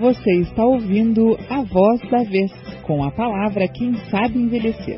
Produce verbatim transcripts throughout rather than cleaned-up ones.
Você está ouvindo A Voz da Vez, com a palavra Quem Sabe Envelhecer.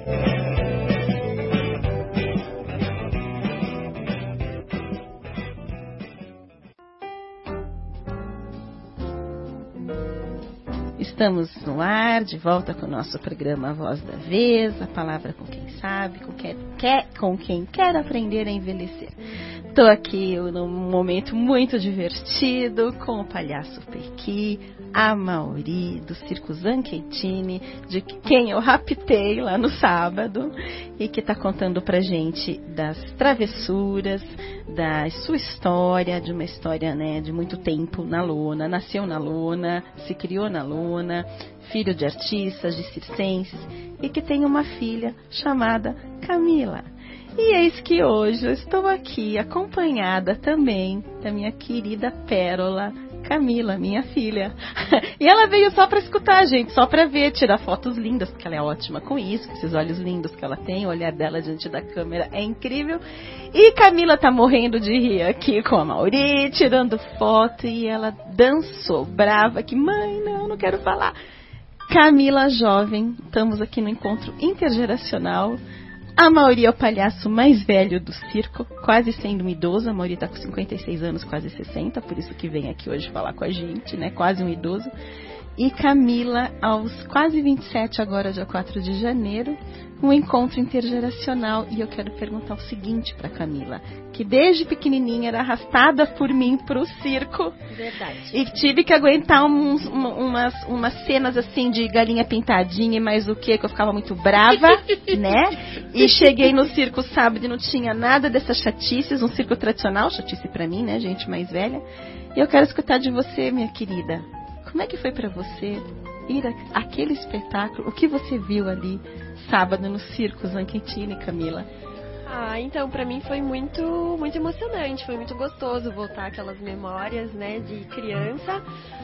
Estamos no ar, de volta com o nosso programa A Voz da Vez, a palavra com quem sabe, com quem quer, com quem quer aprender a envelhecer. Estou aqui num momento muito divertido com o palhaço Pequi, a Mauri, do Circo Zanchettini, de quem eu raptei lá no sábado, e que está contando pra gente das travessuras, da sua história, de uma história, né, de muito tempo na lona, nasceu na lona, se criou na lona, filho de artistas, de circenses, e que tem uma filha chamada Camila. E eis que hoje eu estou aqui acompanhada também da minha querida Pérola, Camila, minha filha. E ela veio só para escutar a gente, só para ver, tirar fotos lindas, porque ela é ótima com isso, com esses olhos lindos que ela tem, o olhar dela diante da câmera é incrível. E Camila tá morrendo de rir aqui com a Mauri, tirando foto, e ela dançou, brava, que mãe, não, não quero falar. Camila jovem, estamos aqui no encontro intergeracional. A Mauri é o palhaço mais velho do circo, quase sendo um idoso. A Mauri está com cinquenta e seis anos, quase sessenta, por isso que vem aqui hoje falar com a gente, né? Quase um idoso. E Camila, aos quase vinte e sete, agora dia quatro de janeiro, um encontro intergeracional. E eu quero perguntar o seguinte para Camila, que desde pequenininha era arrastada por mim para o circo. Verdade. E tive que aguentar uns, uma, umas, umas cenas assim de galinha pintadinha e mais o que, que eu ficava muito brava, né? E cheguei no circo sábado e não tinha nada dessas chatices, um circo tradicional, chatice para mim, né, gente mais velha. E eu quero escutar de você, minha querida. Como é que foi para você ir àquele espetáculo? O que você viu ali sábado no Circo Zanchettini, Camila? Ah, então para mim foi muito, muito emocionante, foi muito gostoso voltar aquelas memórias, né, de criança.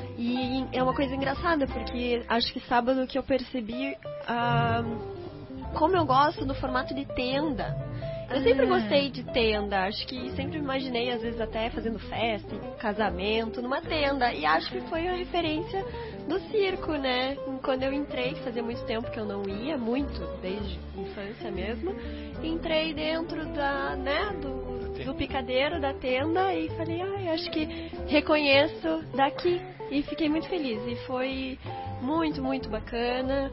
E é uma coisa engraçada, porque acho que sábado que eu percebi ah, como eu gosto do formato de tenda. Eu sempre gostei de tenda, acho que sempre imaginei, às vezes até fazendo festa, casamento, numa tenda. E acho que foi a referência do circo, né? Quando eu entrei, que fazia muito tempo que eu não ia, muito, desde a infância mesmo, entrei dentro da, né, do, do picadeiro, da tenda, e falei, ai, acho que reconheço daqui. E fiquei muito feliz, e foi muito, muito bacana.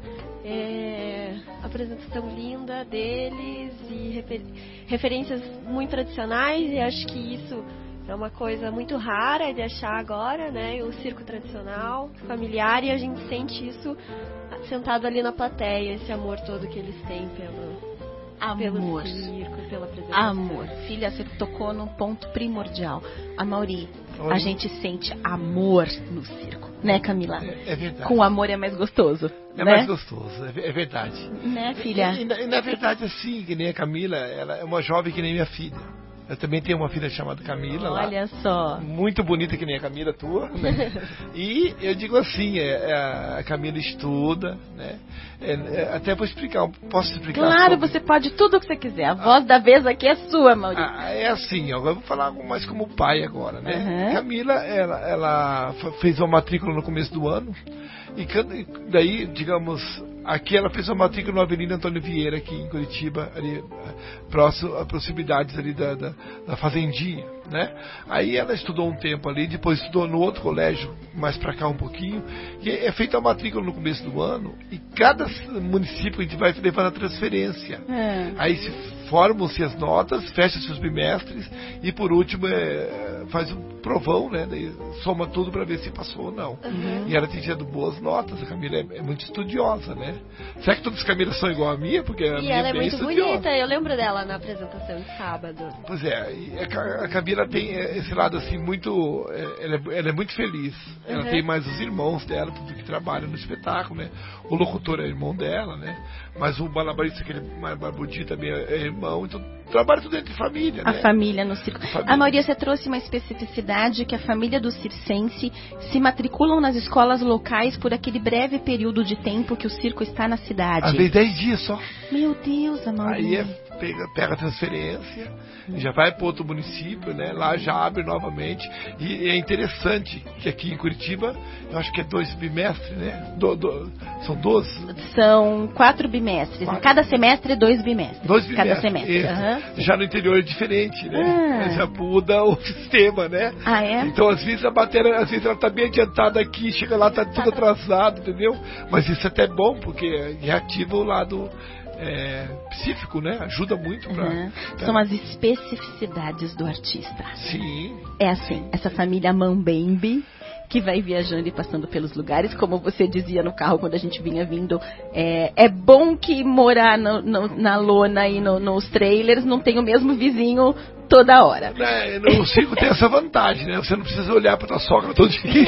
É, apresentação linda deles e refer, referências muito tradicionais, e acho que isso é uma coisa muito rara de achar agora, né? O circo tradicional, familiar, e a gente sente isso sentado ali na plateia, esse amor todo que eles têm pelo, amor. pelo circo, pela apresentação. Amor. Filha, você tocou num ponto primordial. A Mauri, Oi. A gente sente amor no circo, né, Camila? É, é verdade. Com amor é mais gostoso, É né? mais gostoso, é, é verdade. Né, filha? E, e, na, e na verdade, assim, que nem a Camila, ela é uma jovem que nem minha filha. Eu também tenho uma filha chamada Camila. Olha lá, só. muito bonita que nem a Camila tua, né? E eu digo assim, é, é, a Camila estuda, né? É, é, até vou explicar, posso explicar? Claro, sobre... você pode tudo o que você quiser. A voz da vez aqui é sua, Maurício. Ah, é assim, agora eu vou falar mais como pai agora, né? Uhum. Camila, ela, ela fez uma matrícula no começo do ano, e daí, digamos, aqui ela fez uma matrícula na Avenida Antônio Vieira, aqui em Curitiba, ali, próximo, a proximidades ali da, da, da Fazendinha, né? Aí ela estudou um tempo ali, depois estudou no outro colégio, mais pra cá um pouquinho, e é feita a matrícula no começo do ano, e cada município a gente vai levando a transferência. É. Aí se formam-se as notas, fecha-se os bimestres, e por último é, faz um provão, né? Daí soma tudo para ver se passou ou não. Uhum. E ela tem tido boas notas, a Camila é, é muito estudiosa, né? Será que todas as Camilas são igual a minha? Porque a E minha ela é bem muito estudiosa. bonita, eu lembro dela na apresentação de sábado. Pois é, e a Camila tem esse lado assim muito, ela é, ela é muito feliz. Ela Uhum. tem mais os irmãos dela, tudo que trabalham no espetáculo, né? O locutor é irmão dela, né? Mas o malabarista, aquele mais barbudinho também é irmão, então trabalha tudo dentro de família, A né? família no circo. Família. A Maria, você trouxe uma especificidade que a família do circense se matriculam nas escolas locais por aquele breve período de tempo que o circo está na cidade. Às vezes dez dias só. Meu Deus, a Maria. Aí é pega, pega a transferência, já vai para outro município, né? Lá já abre novamente. E é interessante que aqui em Curitiba, eu acho que é dois bimestres, né? Do, do, são doze? São quatro bimestres. Quatro. Cada semestre, dois bimestres. Dois bimestres. Cada semestre. Uhum. Já no interior é diferente, né? Ah. Já muda o sistema, né? Ah, é? Então, às vezes, a matéria, às vezes ela está bem adiantada aqui, chega lá, está tudo atrasado, entendeu? Mas isso é até bom, porque reativa o lado é, psíquico, né? Ajuda muito pra, uhum. pra... São as especificidades do artista. Sim. É assim, essa família Mambembe, que vai viajando e passando pelos lugares, como você dizia no carro quando a gente vinha vindo, é, é bom que morar no, no, na lona e no, nos trailers não tem o mesmo vizinho toda hora. É, no circo tem essa vantagem, né? Você não precisa olhar para tua sogra todo dia.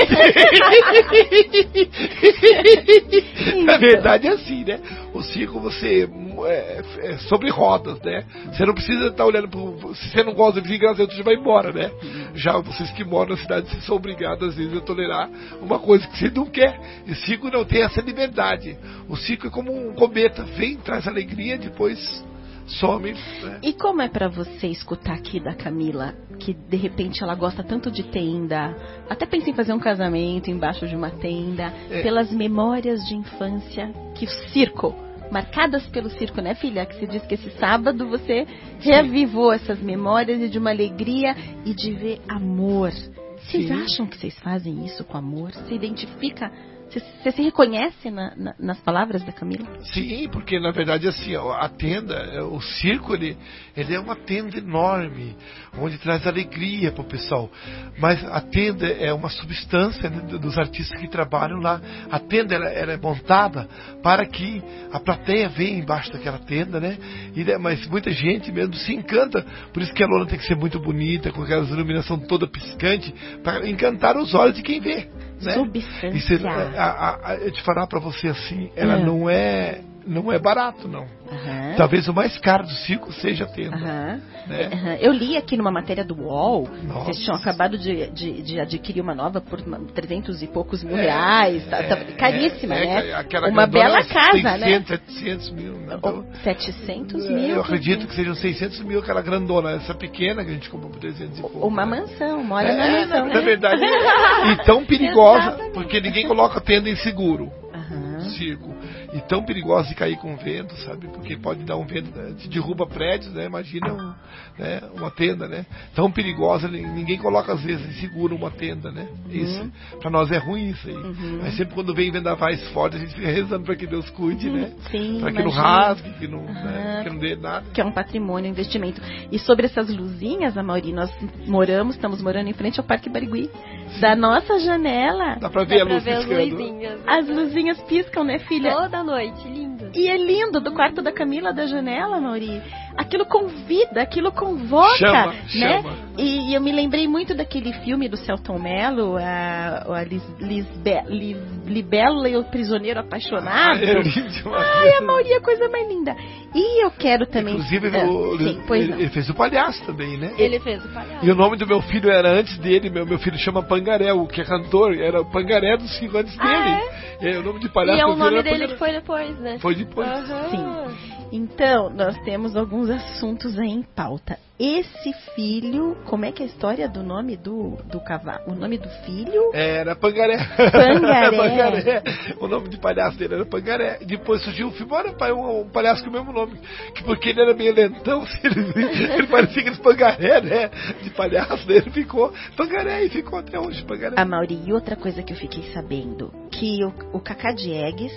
Na verdade é assim, né? O circo você é, é sobre rodas, né? Você não precisa estar olhando pro... Se você não gosta de vizinho, você já vai embora, né? Já vocês que moram na cidade, vocês são obrigados às vezes a tolerar uma coisa que você não quer. E o circo não tem essa liberdade. O circo é como um cometa, vem, traz alegria, depois some, né? E como é pra você escutar aqui da Camila, que de repente ela gosta tanto de tenda, até pensa em fazer um casamento embaixo de uma tenda, é. pelas memórias de infância que o circo, marcadas pelo circo, né, filha? Que se diz que esse sábado você reavivou essas memórias e de uma alegria e de ver amor. Vocês Sim. acham que vocês fazem isso com amor? Você identifica... Você se reconhece na, na, nas palavras da Camila? Sim, porque na verdade assim, a tenda, o circo, ele, ele é uma tenda enorme, onde traz alegria para o pessoal. Mas a tenda é uma substância, né, dos artistas que trabalham lá. A tenda ela, ela é montada para que a plateia venha embaixo daquela tenda, né? E, mas muita gente mesmo se encanta. Por isso que a lona tem que ser muito bonita, com aquela iluminação toda piscante, para encantar os olhos de quem vê. Né? Substância. A, a, a, eu te falar para você assim, ela é. não é não é barato, não. Uhum. Talvez o mais caro do circo seja a tenda. Uhum. Né? Uhum. Eu li aqui numa matéria do U O L, Nossa. Vocês tinham acabado de, de, de adquirir uma nova por trezentos e poucos mil é, reais. Tá, tá caríssima, é, né? É, uma bela casa, seiscentos, né? setecentos mil. Então, setecentos é, mil. Eu acredito que sejam seiscentos mil aquela grandona. Essa pequena que a gente comprou por trezentos e pouco. Uma né? mansão, mora é, na mansão. Na, na verdade, e tão perigosa, porque ninguém coloca tenda em seguro. Uhum. Circo. E tão perigosa de cair com vento, sabe? Porque pode dar um vento, né? Te derruba prédios, né? Imagina um, né? uma tenda, né? Tão perigosa, ninguém coloca às vezes em seguro uma tenda, né? Uhum. Isso, pra nós é ruim isso aí. Uhum. Mas sempre quando vem vendavais fortes, a gente fica rezando pra que Deus cuide, uhum. né? Sim, pra que imagina. não rasgue, que não, uhum. né? que não dê nada. Que é um patrimônio, um investimento. E sobre essas luzinhas, Amaury, nós moramos, estamos morando em frente ao Parque Barigui. Da nossa janela. Dá pra ver Dá a luz pra ver piscando. As luzinhas. As luzinhas piscam, né, filha? Toda noite, lindo. E é lindo, do quarto da Camila, da janela, Mauri. Aquilo convida, aquilo convoca, chama, né? Chama. E, e eu me lembrei muito daquele filme do Celton Mello, a, a Lis, Lisbe, Lis, Libélula e o Prisioneiro Apaixonado. Ah, é lindo. Ai, a Mauri é a coisa mais linda. E eu quero também... Inclusive, ah, o, sim, pois ele, ele fez o palhaço também, né? Ele fez o palhaço. E o nome do meu filho era antes dele, meu, meu filho chama Pangaré, o que é cantor, era o Pangaré dos cinco antes ah, dele. É? É, o nome de palhaço e é o nome era dele Pangaré. que foi depois, né? Foi depois. Uhum. Sim. Então, nós temos alguns assuntos aí em pauta. Esse filho, como é que é a história do nome do, do cavalo? O nome do filho? Era Pangaré. Pangaré. Pangaré. O nome de palhaço dele era Pangaré. Depois surgiu o filme, olha, pai, um, um palhaço com o mesmo nome. Que porque ele era meio lentão, ele, ele parecia aquele Pangaré, né? De palhaço dele, ficou Pangaré e ficou até hoje Pangaré. A Mauri, e outra coisa que eu fiquei sabendo, que o, o Cacá Diegues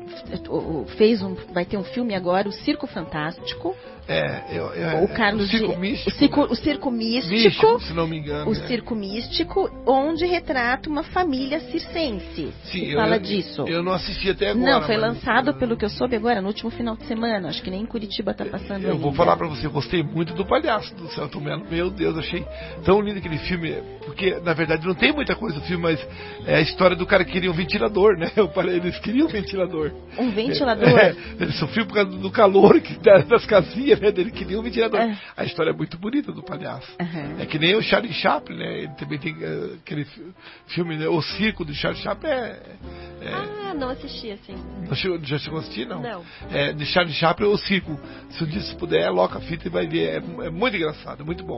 fez um, vai ter um filme agora, o Circo Fantástico. É, eu, eu, o Carlos o Circo de, Místico. O Circo, o circo místico, místico, se não me engano. O é. Circo Místico, onde retrata uma família circense. Sim, que eu, fala eu, disso. Eu não assisti até agora. Não, foi mas... lançado, pelo que eu soube agora, no último final de semana. Acho que nem em Curitiba tá passando Eu ainda. vou falar pra você, eu gostei muito do palhaço do Celton Mello. Meu Deus, achei tão lindo aquele filme. Porque, na verdade, não tem muita coisa no filme, mas é a história do cara que queria um ventilador, né? Eles queriam um ventilador. Um ventilador? É, ele sofreu por causa do calor que, das casinhas, né? Ele queria um ventilador. É. A história é muito bonita do palhaço. Uhum. É que nem o Charlie Chaplin, né? Ele também tem uh, aquele filme, né? O Circo do Charlie Chaplin é... é... Ah, não assisti, assim. Não chegou, já chegou a assistir, não? Não. É, de Charlie Chaplin, O Circo. Se um dia se puder, loca a fita e vai ver. É, é muito engraçado, é muito bom.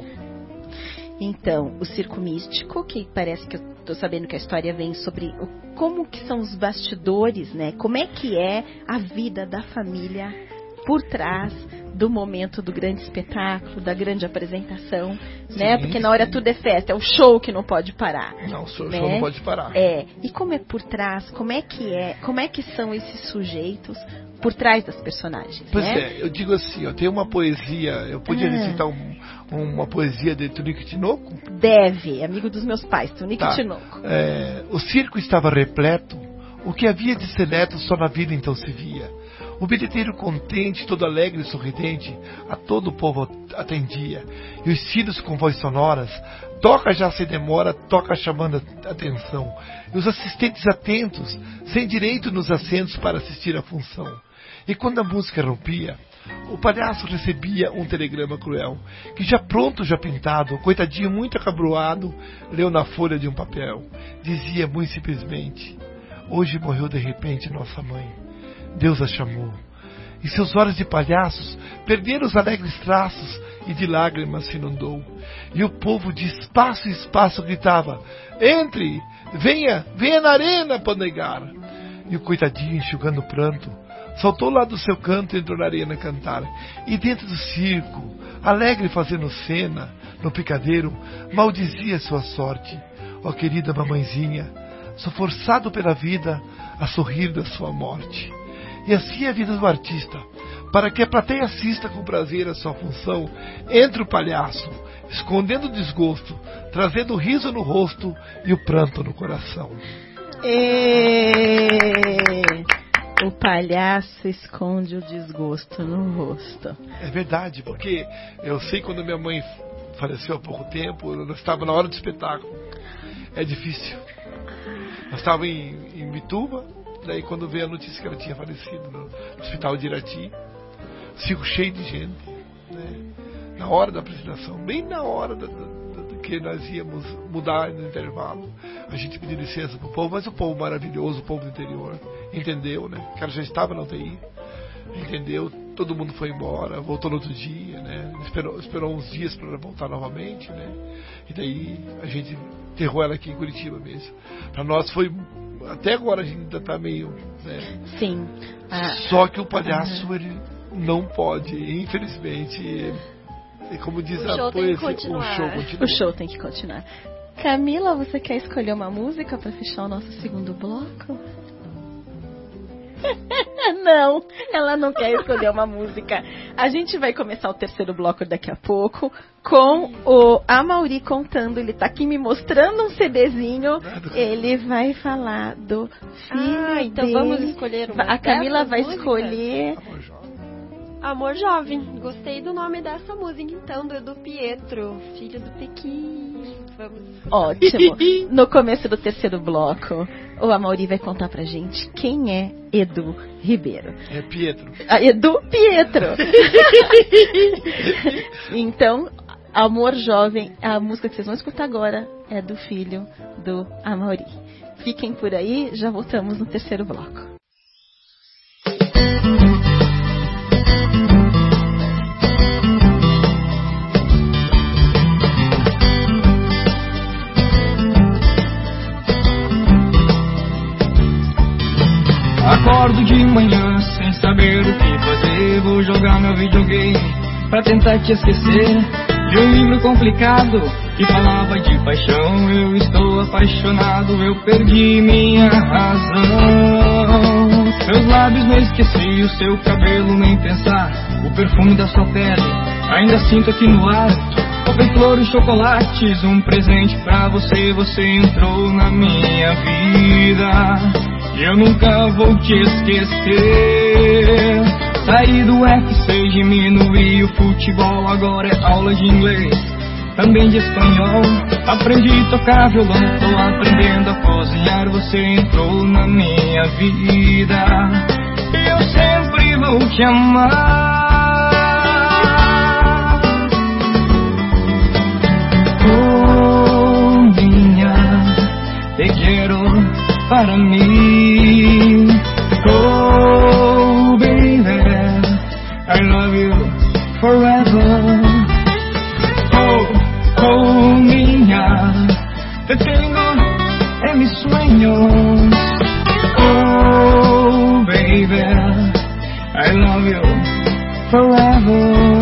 Então, o circo místico, que parece que eu tô sabendo que a história vem sobre o, como que são os bastidores, né? Como é que é a vida da família por trás do momento do grande espetáculo, da grande apresentação, Sim, né? Porque na hora sim. tudo é festa, é o show que não pode parar. Não, o show né? não pode parar. É. E como é por trás, como é que é, como é que são esses sujeitos por trás das personagens, Pois né? é, eu digo assim, ó, tem uma poesia, eu podia Ah. recitar um, uma poesia de Tunico Tinoco? Deve, amigo dos meus pais, Tunico Tá. Tinoco. É, o circo estava repleto, o que havia de seleto só na vida então se via. O bilheteiro contente, todo alegre e sorridente, a todo o povo atendia. E os filhos com voz sonoras, toca já sem demora, toca chamando a atenção. E os assistentes atentos, sem direito nos assentos para assistir à função. E quando a música rompia, o palhaço recebia um telegrama cruel, que já pronto, já pintado, coitadinho muito acabroado, leu na folha de um papel. Dizia muito simplesmente: hoje morreu de repente nossa mãe. Deus a chamou. E seus olhos de palhaços perderam os alegres traços e de lágrimas se inundou. E o povo de espaço em espaço gritava: entre, venha, venha na arena panegar. E o coitadinho, enxugando o pranto, saltou lá do seu canto e entrou na arena cantar. E dentro do circo, alegre fazendo cena, no picadeiro, maldizia sua sorte. Ó querida mamãezinha, sou forçado pela vida a sorrir da sua morte. E assim é a vida do artista. Para que a plateia assista com prazer a sua função, entra o palhaço, escondendo o desgosto, trazendo o riso no rosto e o pranto no coração. E... O palhaço esconde o desgosto no rosto. É verdade, porque eu sei quando minha mãe faleceu há pouco tempo, eu estava na hora do espetáculo. É difícil. Nós estávamos em, em Bituba, daí quando veio a notícia que ela tinha falecido no hospital de Irati, circo cheio de gente, né? Na hora da apresentação, bem na hora da, da, da, que nós íamos mudar no intervalo, a gente pediu licença pro povo, mas o povo maravilhoso, o povo do interior, entendeu, né? Que ela já estava na U T I, entendeu? Todo mundo foi embora, voltou no outro dia, né? Esperou, esperou uns dias para ela voltar novamente, né? E daí a gente enterrou ela aqui em Curitiba mesmo. Para nós foi, até agora a gente ainda tá meio, né? Sim. Ah, Só que o palhaço, ele não pode, infelizmente, ele, como diz O a show tem que poesia, o continuar. show continua. o show tem que continuar. Camila, você quer escolher uma música para fechar o nosso segundo bloco? Não, ela não quer escolher uma música. A gente vai começar o terceiro bloco daqui a pouco com o Amaury contando. Ele tá aqui me mostrando um CDzinho. Ele vai falar do filho Ah, então dele. vamos escolher uma A Camila dessas vai músicas? escolher. Amor jovem. Amor Jovem. Gostei do nome dessa música, então, do Edu Pietro, filho do Pequim. Vamos. Ótimo. No começo do terceiro bloco, o Amaury vai contar pra gente quem é Edu Ribeiro. É Pietro. Ah, Edu Pietro. Então, Amor Jovem, a música que vocês vão escutar agora é do filho do Amaury. Fiquem por aí, já voltamos no terceiro bloco. Acordo de manhã sem saber o que fazer. Vou jogar meu videogame pra tentar te esquecer. Li um livro complicado que falava de paixão. Eu estou apaixonado, eu perdi minha razão. Seus lábios não esqueci, o seu cabelo nem pensar. O perfume da sua pele ainda sinto aqui no ar. Copo, flor e chocolates, um presente pra você. Você entrou na minha vida e eu nunca vou te esquecer. Saí do F C, diminuí o futebol, agora é aula de inglês, também de espanhol. Aprendi a tocar violão, tô aprendendo a cozinhar. Você entrou na minha vida sempre vou te amar. Oh, minha, te quero para mim. Oh, baby, I love you forever. Oh, oh, minha, te tengo en mis sueños. Oh, baby, I love you forever.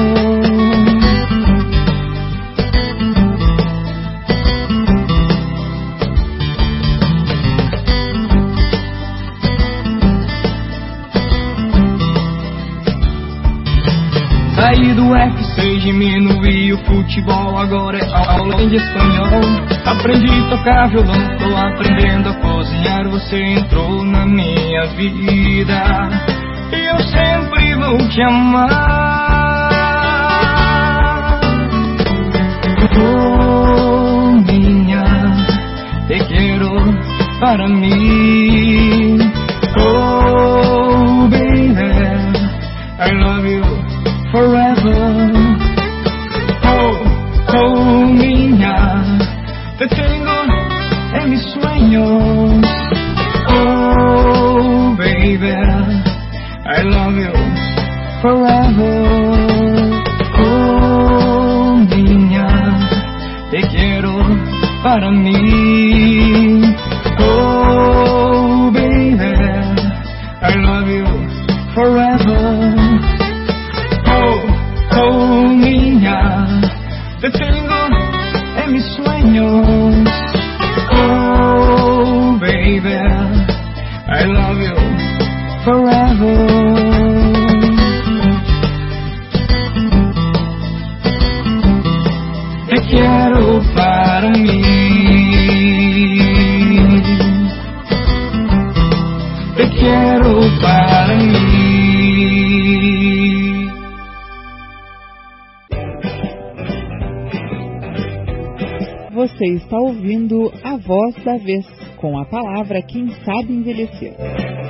Saí do F seis, diminuí o futebol, agora é aula de espanhol. Aprendi a tocar violão, tô aprendendo a cozinhar, você entrou na minha vida e eu sempre vou te amar. Oh, minha, te quero para mim. Oh, baby, I love you forever. Oh, oh, minha, te tengo en mis sueños. Oh, baby, I love you forever. Oh, minha, te quiero para mí. Oh, baby, I love you forever. Oh, minha, te tengo en mis sueños. Oh, baby, I love you forever. Te quiero para mí. Te quiero para mí. Você está ouvindo A Voz da Vez, com a palavra Quem Sabe Envelhecer.